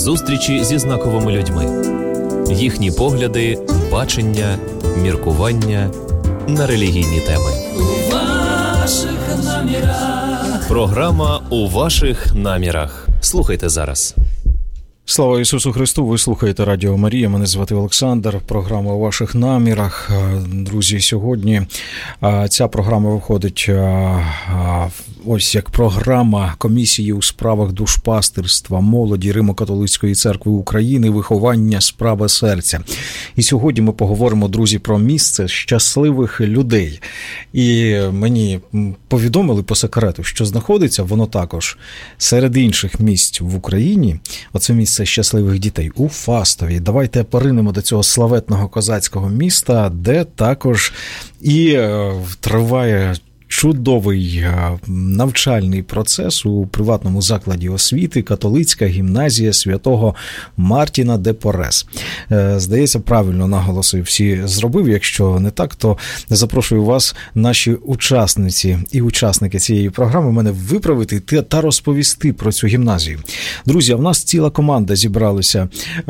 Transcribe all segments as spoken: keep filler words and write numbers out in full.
Зустрічі зі знаковими людьми. Їхні погляди, бачення, міркування на релігійні теми. У ваших намірах. Програма «У ваших намірах». Слухайте зараз. Слава Ісусу Христу! Ви слухаєте Радіо Марія. Мене звати Олександр. Програма «У ваших намірах». Друзі, сьогодні ця програма виходить ось як програма Комісії у справах душпастирства молоді Римо-католицької церкви України «Виховання справи серця». І сьогодні ми поговоримо, друзі, про місце щасливих людей. І мені повідомили по секрету, що знаходиться воно також серед інших місць в Україні. Оце місце щасливих дітей у Фастові. Давайте поринемо до цього славетного козацького міста, де також і триває чудовий навчальний процес у приватному закладі освіти «Католицька гімназія святого Мартіна де Порес». Здається, правильно наголоси всі зробив. Якщо не так, то запрошую вас, наші учасниці і учасники цієї програми, мене виправити та розповісти про цю гімназію. Друзі, а в нас ціла команда зібралася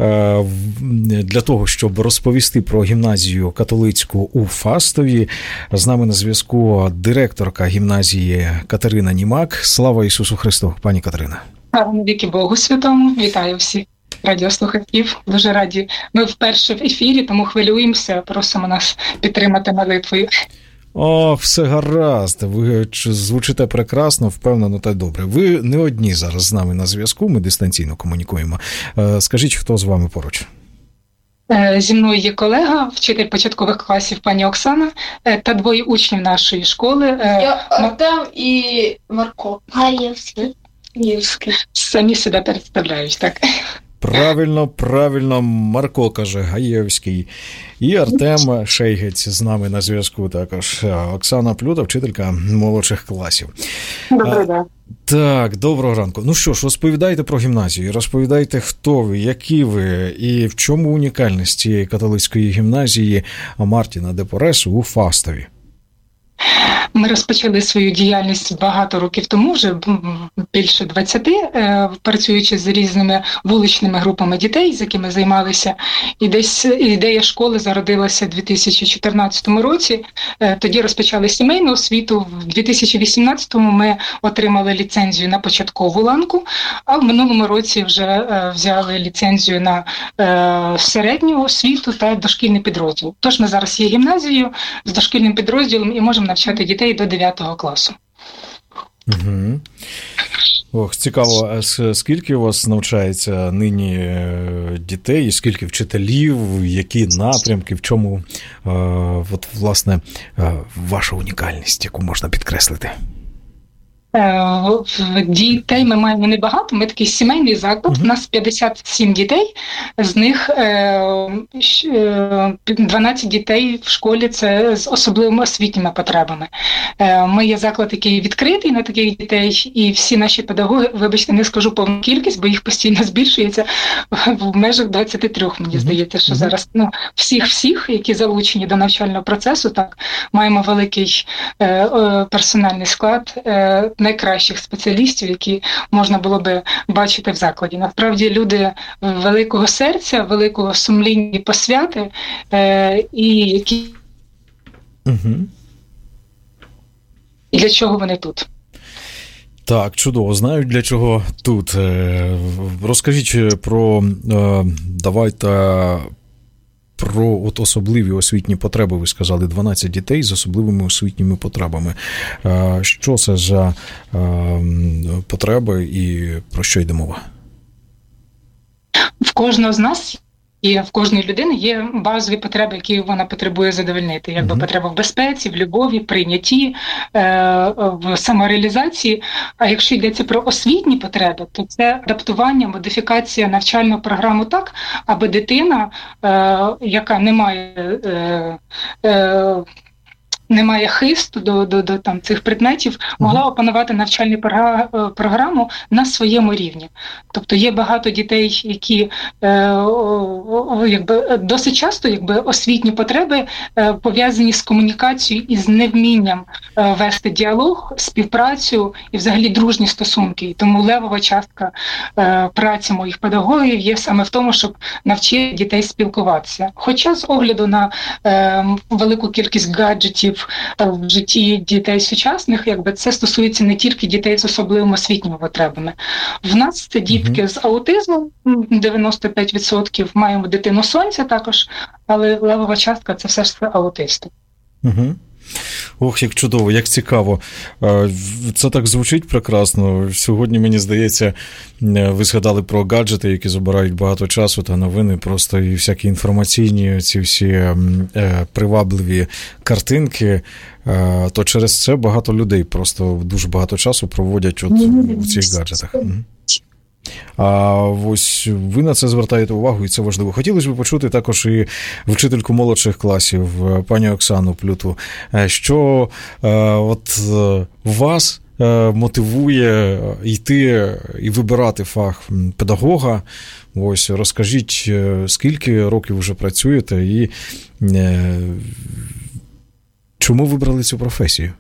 для того, щоб розповісти про гімназію католицьку у Фастові. З нами на зв'язку директор директорка гімназії Катерина Німак. Слава Ісусу Христу, пані Катерина. Слава віки Богу Святому. Вітаю всіх радіослухачів. Дуже раді. Ми вперше в ефірі, тому хвилюємося. Просимо нас підтримати молитвою. О, все гаразд. Ви звучите прекрасно, впевнено та добре. Ви не одні зараз з нами на зв'язку, ми дистанційно комунікуємо. Скажіть, хто з вами поруч? Зі мною є колега, вчитель початкових класів пані Оксана та двоє учнів нашої школи. Я Артем і Марко. Гаєвський. Гаєвський. Самі себе представляють, так? Правильно, правильно, Марко каже, Гаєвський. І Артем Шейгець з нами на зв'язку також. Оксана Плюта, вчителька молодших класів. Добрий день. Так, доброго ранку. Ну що ж, розповідайте про гімназію, розповідайте, хто ви, які ви і в чому унікальність цієї католицької гімназії Мартіна де Поресу у Фастові. Ми розпочали свою діяльність багато років тому, вже більше двадцяти, працюючи з різними вуличними групами дітей, з якими займалися. І десь ідея школи зародилася в дві тисячі чотирнадцятому році. Тоді розпочали сімейну освіту. В дві тисячі вісімнадцятому ми отримали ліцензію на початкову ланку, а в минулому році вже взяли ліцензію на середню освіту та дошкільний підрозділ. Тож ми зараз є гімназією з дошкільним підрозділом і можемо навчати дітей до дев'ятого класу. Угу. Ох, цікаво, а скільки у вас навчається нині дітей, скільки вчителів, які напрямки, в чому, е, от, власне, е, ваша унікальність, яку можна підкреслити? Дітей ми маємо небагато, ми такий сімейний заклад, у нас п'ятдесят сім дітей, з них дванадцять дітей в школі це з особливими освітніми потребами. Ми є заклад, який відкритий на таких дітей, і всі наші педагоги, вибачте, не скажу повну кількість, бо їх постійно збільшується в межах двадцять три, мені здається, що зараз ну, всіх-всіх, які залучені до навчального процесу, так, маємо великий персональний склад найкращих спеціалістів, які можна було би бачити в закладі. Насправді люди великого серця, великого сумління і посвяти, е, і які... Угу. І для чого вони тут? Так, чудово. Знають, для чого тут. Розкажіть про, давайте, про от особливі освітні потреби. Ви сказали, дванадцять дітей з особливими освітніми потребами. Що це за потреби і про що йде мова? В кожного з нас і в кожної людини є базові потреби, які вона потребує задовольнити. Якби uh-huh. потреба в безпеці, в любові, прийнятті, в самореалізації. А якщо йдеться про освітні потреби, то це адаптування, модифікація навчальної програми так, аби дитина, яка не має немає хисту до, до, до там, цих предметів, могла опанувати навчальну програму на своєму рівні. Тобто є багато дітей, які е, о, якби, досить часто якби, освітні потреби е, пов'язані з комунікацією і з невмінням е, вести діалог, співпрацю і взагалі дружні стосунки. І тому левова частка е, праці моїх педагогів є саме в тому, щоб навчити дітей спілкуватися. Хоча з огляду на е, велику кількість гаджетів в житті дітей сучасних, якби це стосується не тільки дітей з особливими освітніми потребами. В нас це дітки mm-hmm. з аутизмом, дев'яносто п'ять відсотків, маємо дитину сонця також, але левова частка – це все ж це аутисти. Угу. Ох, як чудово, як цікаво. Це так звучить прекрасно. Сьогодні, мені здається, ви згадали про гаджети, які забирають багато часу, та новини, просто і всякі інформаційні, ці всі привабливі картинки, то через це багато людей просто дуже багато часу проводять от у цих гаджетах. А ось ви на це звертаєте увагу, і це важливо. Хотілося б почути також і вчительку молодших класів, пані Оксану Плюту, що от вас мотивує йти і вибирати фах педагога. Ось, розкажіть, скільки років вже працюєте і чому вибрали цю професію?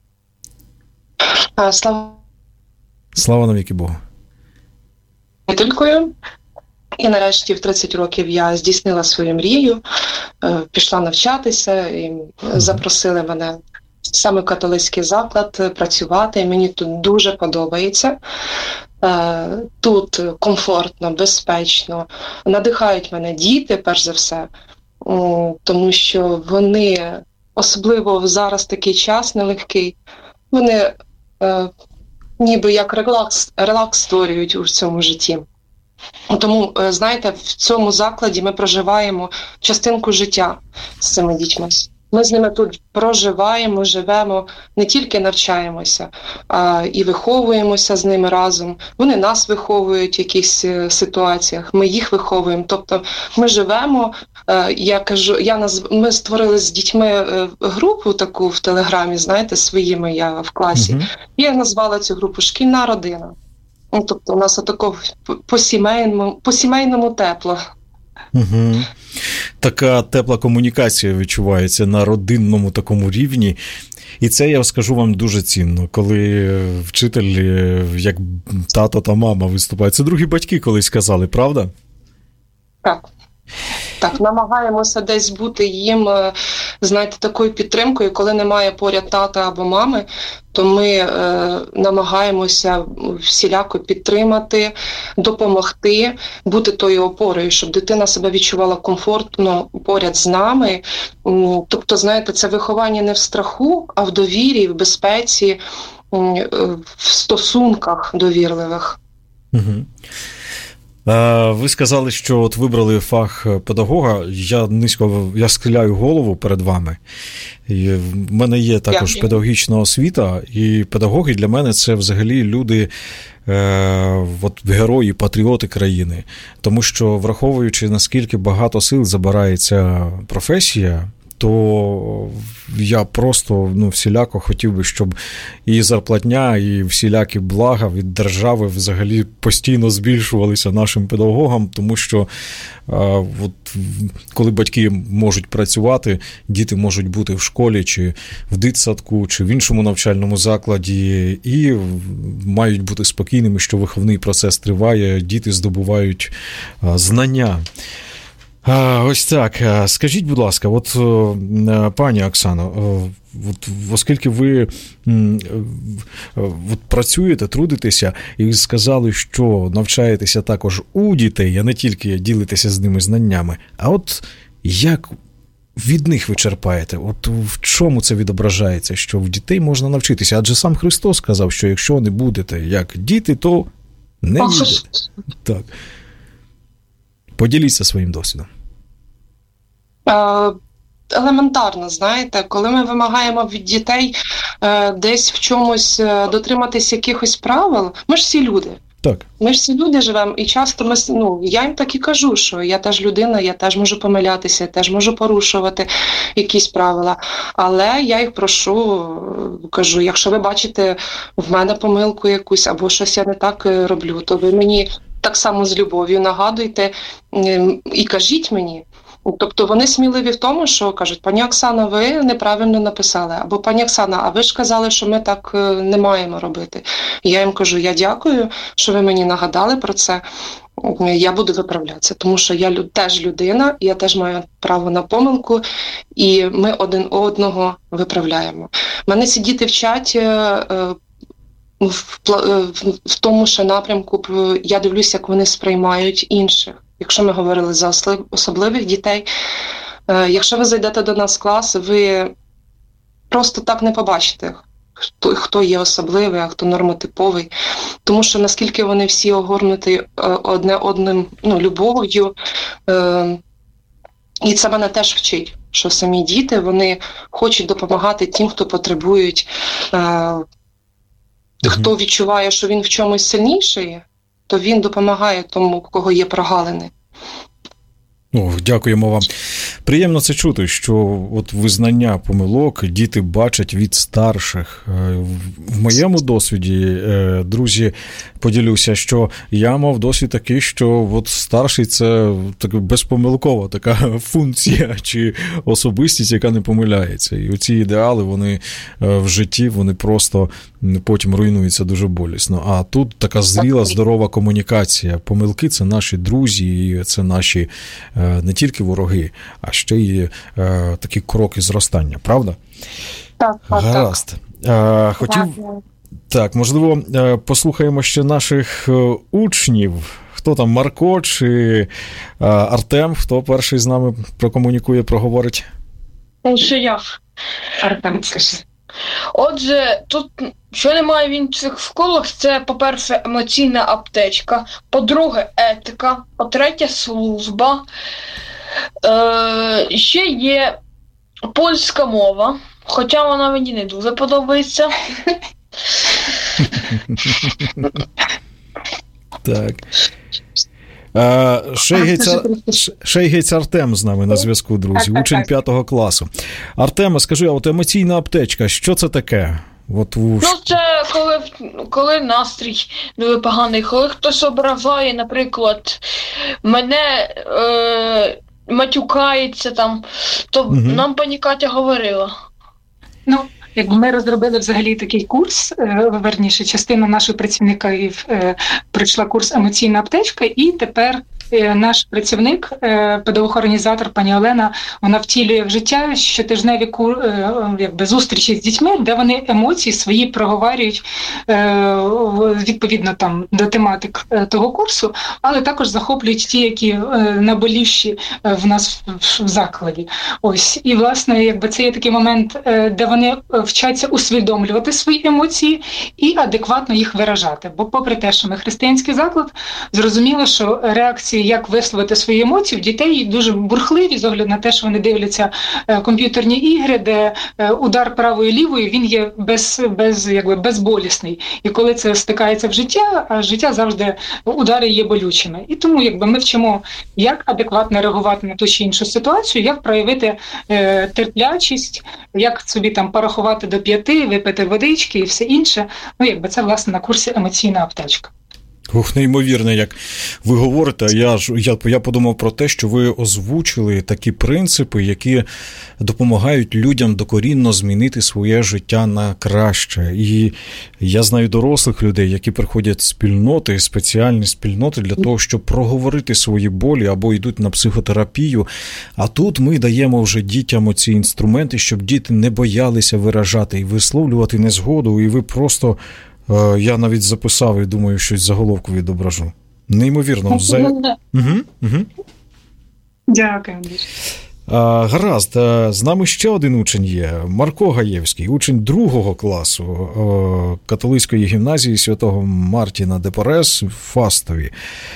Слава Слава навіки Богу. Вчителькою. І нарешті в тридцять років я здійснила свою мрію, пішла навчатися, і запросили мене саме в католицький заклад працювати. Мені тут дуже подобається. Тут комфортно, безпечно. Надихають мене діти, перш за все, тому що вони, особливо зараз такий час нелегкий, вони ніби як релакс, релакс створюють у цьому житті. Тому, знаєте, в цьому закладі ми проживаємо частинку життя з цими дітьми. Ми з ними тут проживаємо, живемо, не тільки навчаємося, а і виховуємося з ними разом. Вони нас виховують в якихось ситуаціях, ми їх виховуємо. Тобто ми живемо, я кажу, я наз... ми створили з дітьми групу таку в Телеграмі, знаєте, своїми я в класі. Uh-huh. Я назвала цю групу «Шкільна родина». Ну, тобто у нас отако по-сімейному, по-сімейному тепло. Угу. Така тепла комунікація відчувається на родинному такому рівні. І це, я скажу вам, дуже цінно, коли вчитель, як тато та мама виступають. Це другі батьки колись казали, правда? Так. Так, намагаємося десь бути їм, знаєте, такою підтримкою. Коли немає поряд тата або мами, то ми е, намагаємося всіляко підтримати, допомогти, бути тою опорою, щоб дитина себе відчувала комфортно поряд з нами. Тобто, знаєте, це виховання не в страху, а в довірі, в безпеці, в стосунках довірливих. Угу. Ви сказали, що от вибрали фах педагога. Я низько, я схиляю голову перед вами. І в мене є також Дякую. Педагогічна освіта, і педагоги для мене це взагалі люди, е, от, герої, патріоти країни. Тому що, враховуючи, наскільки багато сил забирає ця професія, то я просто ну, всіляко хотів би, щоб і зарплатня, і всілякі блага від держави взагалі постійно збільшувалися нашим педагогам, тому що а, от, коли батьки можуть працювати, діти можуть бути в школі, чи в дитсадку, чи в іншому навчальному закладі, і мають бути спокійними, що виховний процес триває, діти здобувають а, знання. А, ось так. Скажіть, будь ласка, от пані Оксано, от, оскільки ви от, працюєте, трудитеся, і сказали, що навчаєтеся також у дітей, а не тільки ділитеся з ними знаннями, а от як від них ви черпаєте? От в чому це відображається, що в дітей можна навчитися? Адже сам Христос сказав, що якщо не будете як діти, то не будете. Так. Поділіться своїм досвідом. Елементарно, знаєте, коли ми вимагаємо від дітей е, десь в чомусь е, дотриматись якихось правил, ми ж всі люди, Так. Ми ж всі люди живемо, і часто ми, ну, я їм так і кажу, що я теж людина, я теж можу помилятися, я теж можу порушувати якісь правила. Але я їх прошу, кажу, якщо ви бачите в мене помилку якусь, або щось я не так роблю, то ви мені так само з любов'ю нагадуйте і кажіть мені. Тобто вони сміливі в тому, що кажуть, пані Оксана, ви неправильно написали, або пані Оксана, а ви ж казали, що ми так не маємо робити. І я їм кажу, я дякую, що ви мені нагадали про це, я буду виправлятися, тому що я теж людина, я теж маю право на помилку, і ми один одного виправляємо. Мене ці діти вчать в, в тому ж напрямку, я дивлюся, як вони сприймають інших. Якщо ми говорили за особливих дітей, е, якщо ви зайдете до нас в клас, ви просто так не побачите, хто, хто є особливий, а хто нормотиповий. Тому що наскільки вони всі огорнуті е, одне одним, ну, любов'ю, е, і це мене теж вчить, що самі діти, вони хочуть допомагати тим, хто потребують, е, mm-hmm. хто відчуває, що він в чомусь сильніший, то він допомагає тому, у кого є прогалини. Ну, дякуємо вам. Приємно це чути, що от визнання помилок діти бачать від старших. В моєму досвіді, друзі, поділюся, що я мав досвід такий, що от старший – це така безпомилкова така функція чи особистість, яка не помиляється. І оці ідеали, вони в житті, вони просто потім руйнуються дуже болісно. А тут така зріла, здорова комунікація. Помилки – це наші друзі, і це наші не тільки вороги, а ще й е, такі кроки зростання, правда? Так, так. Гаразд. Е, хотів, так, можливо, е, послухаємо ще наших е, учнів. Хто там, Марко чи е, Артем? Хто перший з нами прокомунікує, проговорить? Ще я. Артем, скажи. Отже, тут, що немає в інших школах, це, по-перше, емоційна аптечка, по-друге, етика, по-третє, служба. Е, ще є польська мова, хоча вона мені не дуже подобається. Так. Шейгець, Шейгець Артем з нами на зв'язку, друзі, учень п'ятого класу. Артема, скажи, а от емоційна аптечка, що це таке? От у... Ну, це коли, коли настрій дуже поганий, коли хтось ображає, наприклад, мене е, матюкається там, то угу. нам пані Катя говорила. Ну, якби ми розробили взагалі такий курс, верніше, частина наших працівників пройшла курс «Емоційна аптечка», і тепер наш працівник, педагог-організатор пані Олена, вона втілює в життя щотижневі кур, якби, зустрічі з дітьми, де вони емоції свої проговорюють відповідно там до тематик того курсу, але також захоплюють ті, які наболівші в нас в закладі. Ось. І, власне, якби це є такий момент, де вони вчаться усвідомлювати свої емоції і адекватно їх виражати. Бо попри те, що ми християнський заклад, зрозуміло, що реакції, як висловити свої емоції, в дітей дуже бурхливі, з огляду на те, що вони дивляться комп'ютерні ігри, де удар правою і лівою, він є без, без, якби, безболісний. І коли це стикається в життя, а життя завжди, удари є болючими. І тому якби, ми вчимо, як адекватно реагувати на ту чи іншу ситуацію, як проявити е, терплячість, як собі там порахувати до п'яти, випити водички і все інше. Ну, якби це, власне, на курсі «Емоційна аптечка». Ох, неймовірно, як ви говорите, я, ж, я, я подумав про те, що ви озвучили такі принципи, які допомагають людям докорінно змінити своє життя на краще. І я знаю дорослих людей, які приходять з спільноти, спеціальні спільноти для того, щоб проговорити свої болі або йдуть на психотерапію. А тут ми даємо вже дітям оці інструменти, щоб діти не боялися виражати і висловлювати незгоду, і ви просто... Я навіть записав і думаю, щось заголовку відображу. Неймовірно. За... Угу, угу. Дякую, Андрій. Гаразд. З нами ще один учень є. Марко Гаєвський, учень другого класу католицької гімназії святого Мартіна де Порес в Фастові.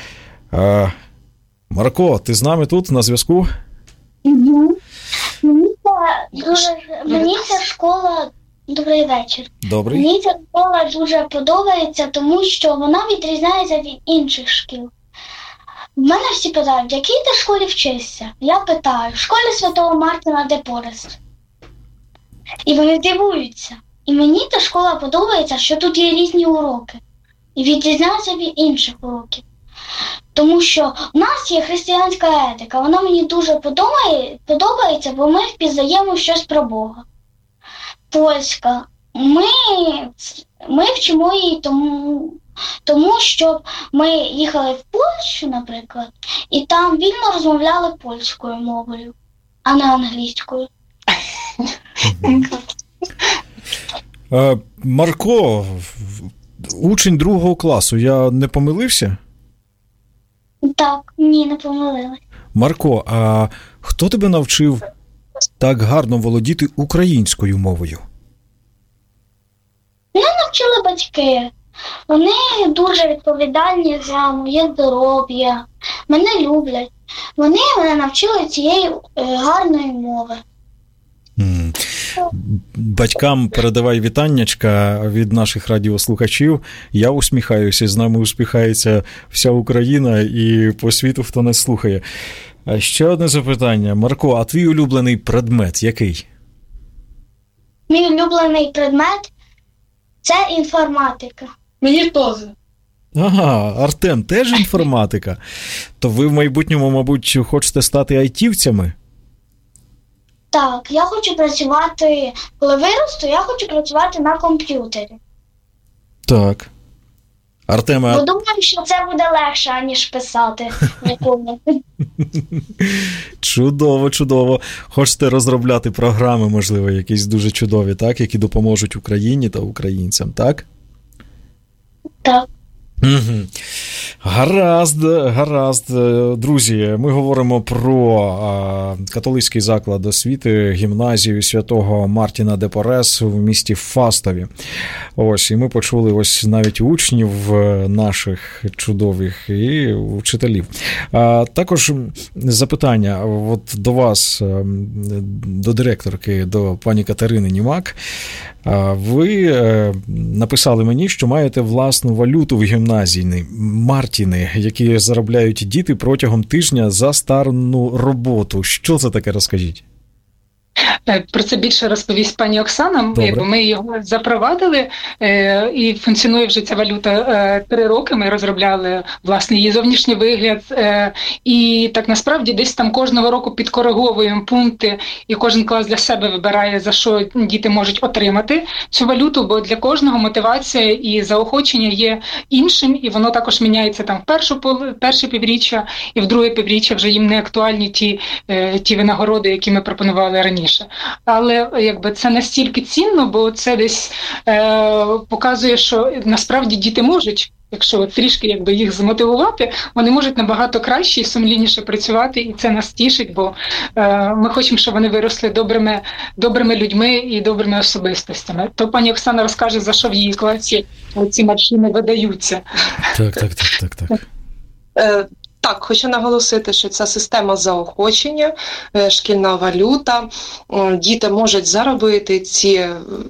Марко, ти з нами тут на зв'язку? Угу. Мені, мені ця школа Добрий вечір. Добрий. Мені ця школа дуже подобається, тому що вона відрізняється від інших шкіл. В мене всі питають, в якій ти школі вчишся? Я питаю, в школі Святого Мартина де Порес. І вони дивуються. І мені та школа подобається, що тут є різні уроки. І відрізняється від інших уроків. Тому що в нас є християнська етика. Вона мені дуже подобає, подобається, бо ми впізнаємо щось про Бога. Польська. Ми, ми вчимо її тому, тому, що ми їхали в Польщу, наприклад, і там вільно розмовляли польською мовою, а не англійською. Марко, учень другого класу, я не помилився? Так, ні, не помилилась. Марко, а хто тебе навчив так гарно володіти українською мовою? Мене навчили батьки. Вони дуже відповідальні за моє здоров'я, мене люблять. Вони мене навчили цієї е, гарної мови. Mm. Батькам передавай вітаннячка від наших радіослухачів. Я усміхаюся, з нами усміхається вся Україна і по світу, хто нас слухає. А ще одне запитання. Марко, а твій улюблений предмет який? Мій улюблений предмет – це інформатика. Мені теж. Ага, Артем теж інформатика? То ви в майбутньому, мабуть, хочете стати айтівцями? Так, я хочу працювати, коли виросту, я хочу працювати на комп'ютері. Так. Артеме... Бо думаю, що це буде легше, аніж писати. Чудово, чудово. Хочете розробляти програми, можливо, якісь дуже чудові, так? Які допоможуть Україні та українцям, так? Так. Угу. Гаразд, гаразд. Друзі, ми говоримо про а, католицький заклад освіти, гімназію Святого Мартіна де Порес в місті Фастові. Ось, і ми почули ось навіть учнів наших чудових і вчителів. А, також запитання от до вас, до директорки, до пані Катерини Німак. Ви написали мені, що маєте власну валюту в гімназії Мартіни, які заробляють діти протягом тижня за старну роботу. Що це таке, розкажіть? Про це більше розповість пані Оксана, Добре. бо ми його запровадили, е, і функціонує вже ця валюта е, три роки. Ми розробляли, власне, її зовнішній вигляд. Е, і так насправді десь там кожного року підкориговуємо пункти, і кожен клас для себе вибирає, за що діти можуть отримати цю валюту, бо для кожного мотивація і заохочення є іншим, і воно також міняється там в першу, перше півріччя, і в друге півріччя вже їм не актуальні ті, е, ті винагороди, які ми пропонували раніше. Але якби це настільки цінно, бо це десь е, показує, що насправді діти можуть, якщо трішки якби їх змотивувати, вони можуть набагато краще і сумлінніше працювати, і це нас тішить, бо е, ми хочемо, щоб вони виросли добрими, добрими людьми і добрими особистостями. То пані Оксана розкаже, за що в її класі ці маршини видаються. Так, так, так, так, так. Е, Так, хочу наголосити, що це система заохочення, шкільна валюта. Діти можуть заробити ці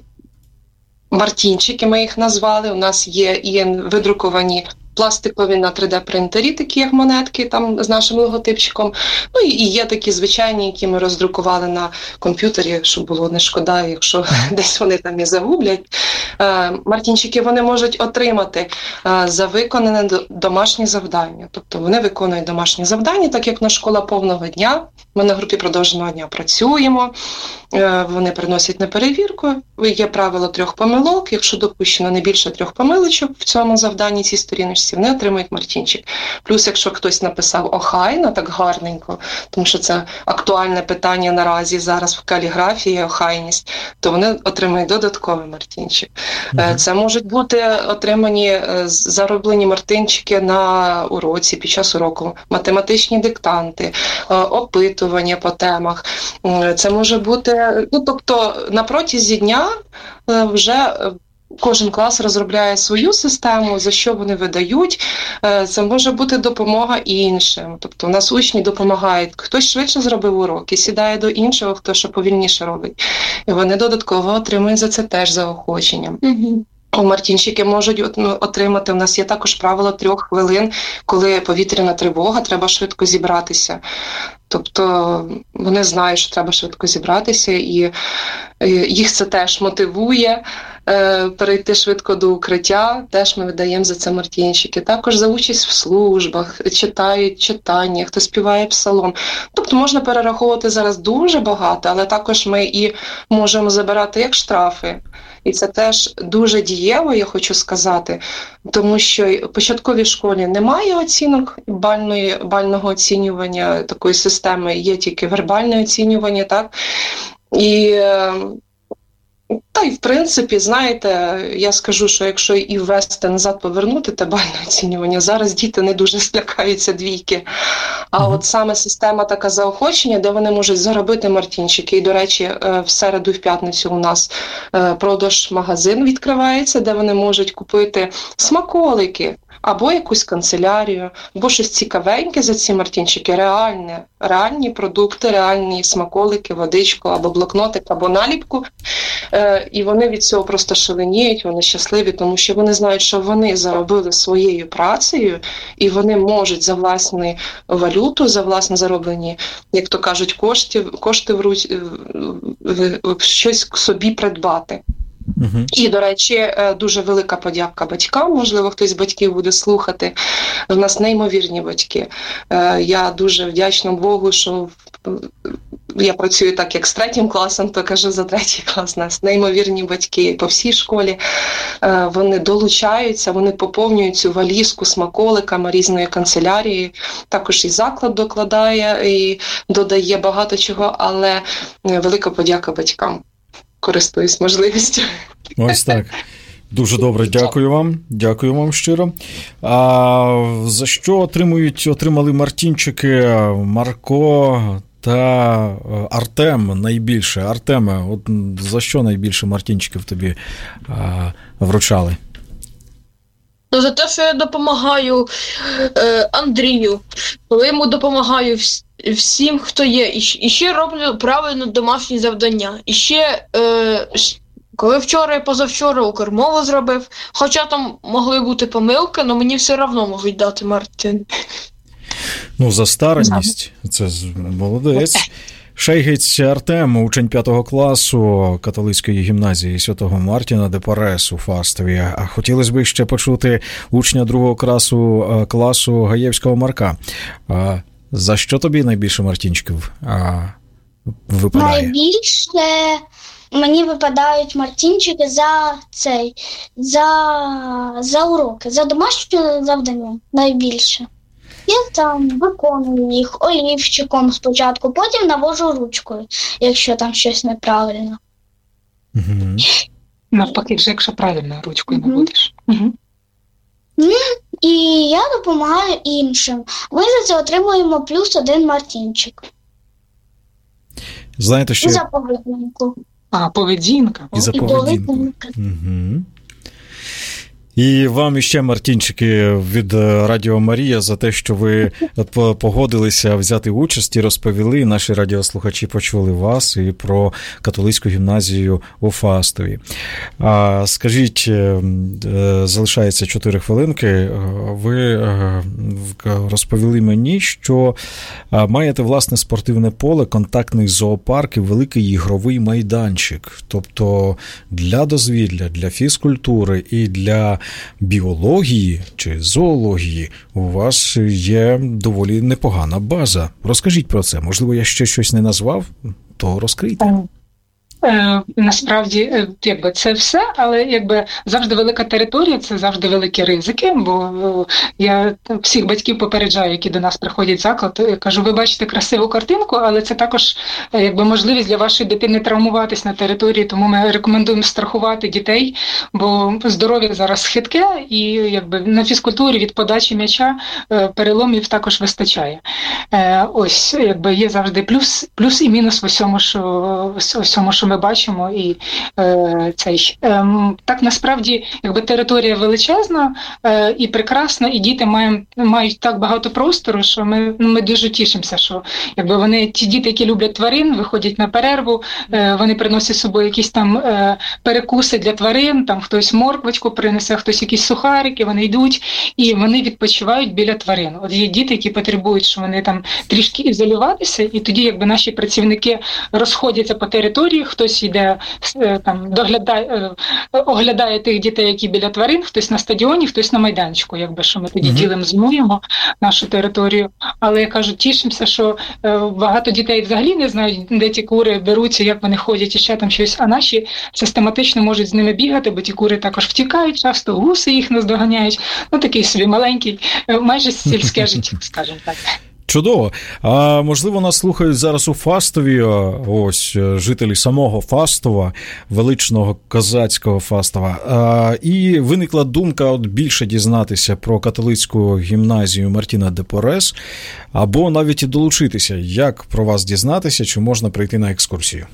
мартінчики, ми їх назвали. У нас є і видруковані пластикові на три де-принтері, такі як монетки там з нашим логотипчиком. Ну і є такі звичайні, які ми роздрукували на комп'ютері, щоб було не шкода, якщо десь вони там і загублять. Мартінчики вони можуть отримати за виконане домашнє завдання. Тобто вони виконують домашні завдання, так як на школа повного дня. Ми на групі продовженого дня працюємо, вони приносять на перевірку. Є правило трьох помилок. Якщо допущено не більше трьох помилочок в цьому завданні, цій сторіночці, вони отримують мартінчик. Плюс, якщо хтось написав охайно, так гарненько, тому що це актуальне питання наразі зараз в каліграфії, охайність, то вони отримують додатковий мартінчик. Mm-hmm. Це можуть бути отримані зароблені мартинчики на уроці, під час уроку, математичні диктанти, опитування по темах. Це може бути, ну тобто на протязі дня вже кожен клас розробляє свою систему, за що вони видають. Це може бути допомога іншим. Тобто у нас учні допомагають. Хтось швидше зробив уроки, сідає до іншого, хто що повільніше робить. І вони додатково отримують за це теж заохочення. Угу. Мартінщики можуть отримати, у нас є також правило трьох хвилин, коли повітряна тривога, треба швидко зібратися. Тобто вони знають, що треба швидко зібратися, і їх це теж мотивує е, перейти швидко до укриття. Теж ми видаємо за це мартінщики. Також за участь в службах, читають читання, хто співає псалом. Тобто можна перераховувати зараз дуже багато, але також ми і можемо забирати як штрафи. І це теж дуже дієво, я хочу сказати, тому що в початковій школі немає оцінок бальної, бального оцінювання такої системи, є тільки вербальне оцінювання, так? І та й в принципі, знаєте, я скажу, що якщо і ввести назад, повернути те бальне оцінювання, зараз діти не дуже злякаються двійки. А mm-hmm. от саме система така заохочення, де вони можуть заробити мартінчики. І, до речі, в середу і в п'ятницю у нас продаж-магазин відкривається, де вони можуть купити смаколики, або якусь канцелярію, або щось цікавеньке за ці мартінчики, реальне, реальні продукти, реальні смаколики, водичку, або блокнотик, або наліпку. Е, і вони від цього просто шаленіють, вони щасливі, тому що вони знають, що вони заробили своєю працею, і вони можуть за власну валюту, за власне зароблені, як то кажуть, кошти, кошти в руч, в, в, щось собі придбати. Uh-huh. І, до речі, дуже велика подяка батькам, можливо, хтось з батьків буде слухати. В нас неймовірні батьки. Я дуже вдячна Богу, що я працюю так, як з третім класом, то кажу за третій клас. У нас неймовірні батьки по всій школі. Вони долучаються, вони поповнюють цю валізку смаколиками різної канцелярії. Також і заклад докладає, і додає багато чого, але велика подяка батькам. Користуюсь можливістю. Ось так. Дуже добре, дякую вам. Дякую вам щиро. А за що отримують, отримали мартінчики Марко та Артем найбільше? Артеме, от за що найбільше мартінчиків тобі а, вручали? Ну, за те, що я допомагаю е, Андрію, коли йому допомагаю вс- всім, хто є, і, і ще роблю правильно домашні завдання. І ще, е, коли вчора і позавчора Укрмову зробив, хоча там могли бути помилки, але мені все одно можуть дати Мартин. Ну, за старанність, це молодець. Шейгець Артем, учень п'ятого класу католицької гімназії Святого Мартіна де Порес у Фастові. А хотілося б ще почути учня другого класу, класу Гаєвського Марка. А за що тобі найбільше мартінчиків випадає? Найбільше мені випадають мартінчики за цей, за, за уроки, за домашні завдання найбільше. Я там виконую їх олівчиком спочатку, потім навожу ручкою, якщо там щось неправильно. Угу. Навпаки, вже якщо правильно ручкою угу. наводиш. Угу. І я допомагаю іншим. Ми за це отримуємо плюс один мартінчик. Знаєте, що... І за поведінку. А, поведінка. І за поведінку. Угу. І вам іще мартінчики від Радіо Марія за те, що ви погодилися взяти участь і розповіли. Наші радіослухачі почули вас і про католицьку гімназію у Фастові. А, скажіть, залишається чотири хвилинки. Ви розповіли мені, що маєте власне спортивне поле, контактний зоопарк і великий ігровий майданчик. Тобто для дозвілля, для фізкультури і для біології чи зоології у вас є доволі непогана база. Розкажіть про це. Можливо, я ще щось не назвав, то розкрийте. Е, насправді, якби це все, але якби завжди велика територія, це завжди великі ризики, бо я всіх батьків попереджаю, які до нас приходять в заклад, я кажу, ви бачите красиву картинку, але це також якби можливість для вашої дитини травмуватись на території, тому ми рекомендуємо страхувати дітей, бо здоров'я зараз хитке, і якби на фізкультурі від подачі м'яча переломів також вистачає. Ось, якби є завжди плюс, плюс і мінус в усьому, що, в усьому, що ми ми бачимо, і е, цей е, так насправді, якби територія величезна е, і прекрасна, і діти мають, мають так багато простору, що ми, ну, ми дуже тішимося, що якби вони, ті діти, які люблять тварин, виходять на перерву, е, вони приносять з собою якісь там е, перекуси для тварин, там хтось морквочку принесе, хтось якісь сухарики, вони йдуть і вони відпочивають біля тварин. От є діти, які потребують, що вони там трішки ізолюватися, і тоді якби наші працівники розходяться по території, хтось йде там доглядає, оглядає тих дітей, які біля тварин, хтось на стадіоні, хтось на майданчику, якби що ми тоді mm-hmm. ділимо, змуємо нашу територію. Але я кажу, тішимося, що е, багато дітей взагалі не знають, де ті кури беруться, як вони ходять і ще там щось, а наші систематично можуть з ними бігати, бо ті кури також втікають, часто гуси їх наздоганяють. Ну такий собі маленький, майже сільське життя, скажімо так. Чудово. А можливо, нас слухають зараз у Фастові, ось жителі самого Фастова, величного козацького Фастова. А, і виникла думка от більше дізнатися про католицьку гімназію Мартіна де Порес, або навіть і долучитися. Як про вас дізнатися, чи можна прийти на екскурсію?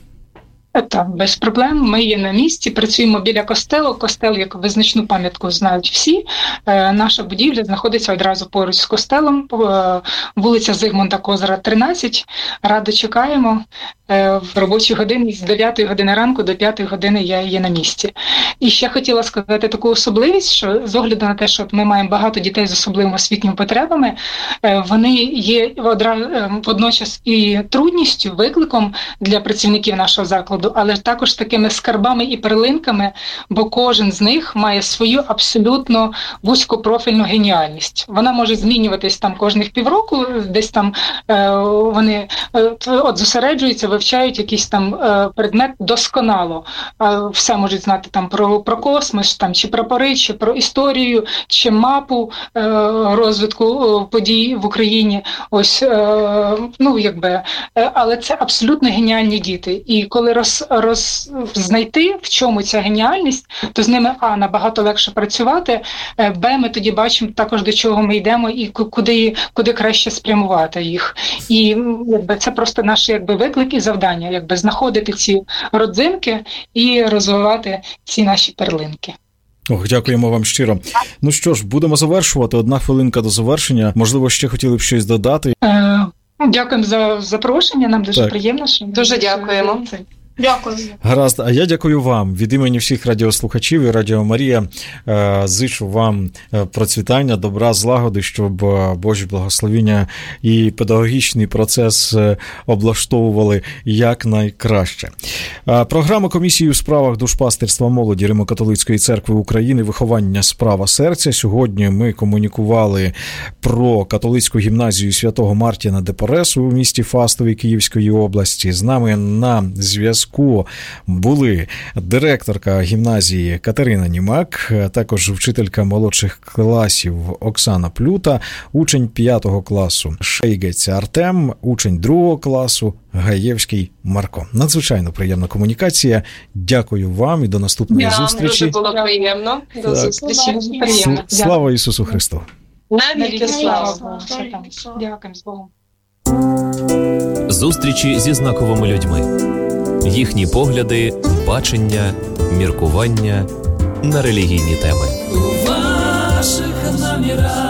Так, без проблем. Ми є на місці, працюємо біля костелу. Костел, як визначну пам'ятку, знають всі. Е, наша будівля знаходиться одразу поруч з костелом, е, вулиця Зигмунда Козира, тринадцять. Радо чекаємо. Е, в робочі години з дев'ятої години ранку до п'ятої години я є на місці. І ще хотіла сказати таку особливість, що з огляду на те, що ми маємо багато дітей з особливими освітніми потребами, е, вони є одразу, е, водночас і трудністю, викликом для працівників нашого закладу, але також такими скарбами і перлинками, бо кожен з них має свою абсолютно вузькопрофільну геніальність. Вона може змінюватись там кожних півроку, десь там е, вони е, от зосереджуються, вивчають якийсь там е, предмет досконало. Е, все можуть знати там про, про космос, там, чи прапори, чи про історію, чи мапу е, розвитку е, подій в Україні. Ось, е, ну, якби, е, але це абсолютно геніальні діти. І коли роз роз, знайти, в чому ця геніальність, то з ними, а, набагато легше працювати, б, ми тоді бачимо також, до чого ми йдемо і куди, куди краще спрямувати їх. І якби, це просто наш якби, виклик і завдання, якби, знаходити ці родзинки і розвивати ці наші перлинки. Ох, дякуємо вам щиро. Ну що ж, будемо завершувати. Одна хвилинка до завершення. Можливо, ще хотіли б щось додати? Е, дякуємо за запрошення, нам дуже так. приємно. Що дуже дякуємо. Дякую. Гаразд, а я дякую вам. Від імені всіх радіослухачів і Радіо Марія зичу вам процвітання, добра, злагоди, щоб Божі благословіння і педагогічний процес облаштовували якнайкраще. Програма комісії у справах душпастерства молоді Римо-католицької церкви України «Виховання справа серця». Сьогодні ми комунікували про католицьку гімназію святого Мартіна де Поресу у місті Фастові Київської області. З нами на зв'язку були директорка гімназії Катерина Німак, також вчителька молодших класів Оксана Плюта, учень п'ятого класу Шейгець Артем, учень другого класу Гаєвський Марко. Надзвичайно приємна комунікація. Дякую вам і до наступної Я, зустрічі. Дуже було приємно. До так. зустрічі. Приємно. Слава Ісусу Христу! Навіки слава! Дякуємо з Богом. Зустрічі зі знаковими людьми. Їхні погляди, бачення, міркування на релігійні теми. У ваших намірах